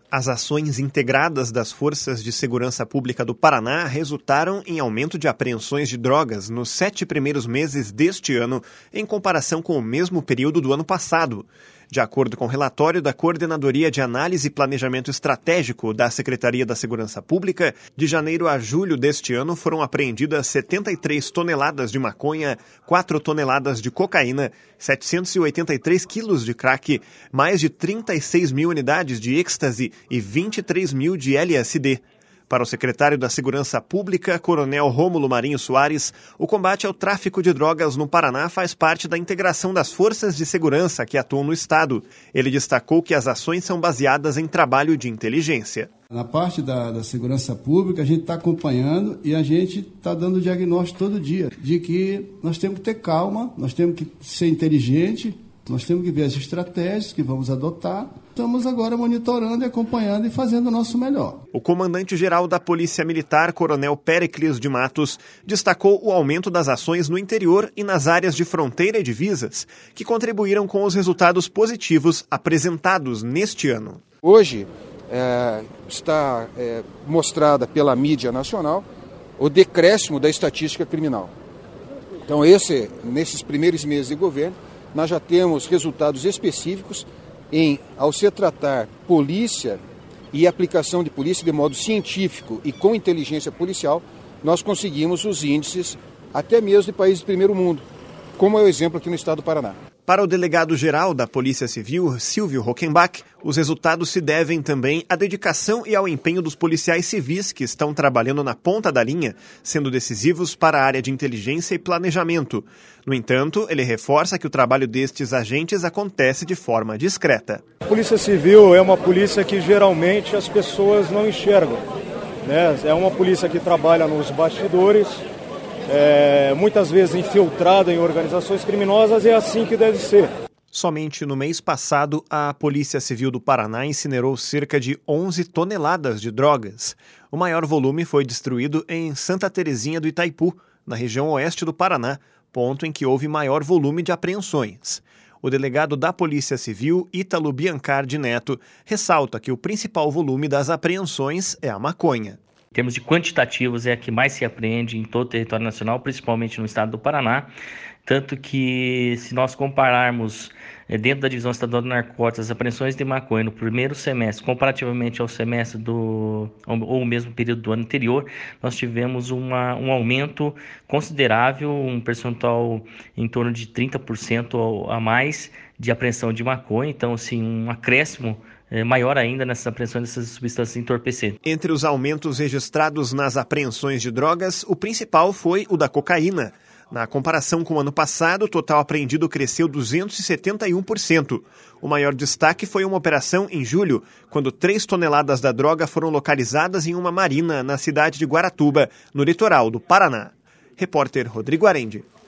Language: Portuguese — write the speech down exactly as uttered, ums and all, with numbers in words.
As ações integradas das Forças de Segurança Pública do Paraná resultaram em aumento de apreensões de drogas nos sete primeiros meses deste ano, em comparação com o mesmo período do ano passado. De acordo com o relatório da Coordenadoria de Análise e Planejamento Estratégico da Secretaria da Segurança Pública, de janeiro a julho deste ano foram apreendidas setenta e três toneladas de maconha, quatro toneladas de cocaína, setecentos e oitenta e três quilos de crack, mais de trinta e seis mil unidades de êxtase e vinte e três mil de L S D. Para o secretário da Segurança Pública, Coronel Rômulo Marinho Soares, o combate ao tráfico de drogas no Paraná faz parte da integração das forças de segurança que atuam no estado. Ele destacou que as ações são baseadas em trabalho de inteligência. Na parte da, da segurança pública, a gente está acompanhando e a gente está dando diagnóstico todo dia de que nós temos que ter calma, nós temos que ser inteligente, nós temos que ver as estratégias que vamos adotar. Estamos agora monitorando, acompanhando e fazendo o nosso melhor. O comandante-geral da Polícia Militar, Coronel Péricles de Matos, destacou o aumento das ações no interior e nas áreas de fronteira e divisas, que contribuíram com os resultados positivos apresentados neste ano. Hoje é, está é, mostrada pela mídia nacional o decréscimo da estatística criminal. Então, esse, nesses primeiros meses de governo, nós já temos resultados específicos em, ao se tratar polícia e aplicação de polícia de modo científico e com inteligência policial, nós conseguimos os índices até mesmo de países de primeiro mundo, como é o exemplo aqui no estado do Paraná. Para o delegado-geral da Polícia Civil, Silvio Rockenbach, os resultados se devem também à dedicação e ao empenho dos policiais civis que estão trabalhando na ponta da linha, sendo decisivos para a área de inteligência e planejamento. No entanto, ele reforça que o trabalho destes agentes acontece de forma discreta. A Polícia Civil é uma polícia que geralmente as pessoas não enxergam, né? É uma polícia que trabalha nos bastidores, É, muitas vezes infiltrada em organizações criminosas, é assim que deve ser. Somente no mês passado, a Polícia Civil do Paraná incinerou cerca de onze toneladas de drogas. O maior volume foi destruído em Santa Terezinha do Itaipu, na região oeste do Paraná, ponto em que houve maior volume de apreensões. O delegado da Polícia Civil, Ítalo Biancardi Neto, ressalta que o principal volume das apreensões é a maconha. Em termos de quantitativos, é a que mais se apreende em todo o território nacional, principalmente no estado do Paraná. Tanto que, se nós compararmos dentro da Divisão Estadual de Narcóticos as apreensões de maconha no primeiro semestre, comparativamente ao semestre do, ou o mesmo período do ano anterior, nós tivemos uma, um aumento considerável, um percentual em torno de trinta por cento a mais de apreensão de maconha. Então, assim, um acréscimo É maior ainda nessas apreensões dessas substâncias entorpecentes. Entre os aumentos registrados nas apreensões de drogas, o principal foi o da cocaína. Na comparação com o ano passado, o total apreendido cresceu duzentos e setenta e um por cento. O maior destaque foi uma operação em julho, quando três toneladas da droga foram localizadas em uma marina na cidade de Guaratuba, no litoral do Paraná. Repórter Rodrigo Arendi.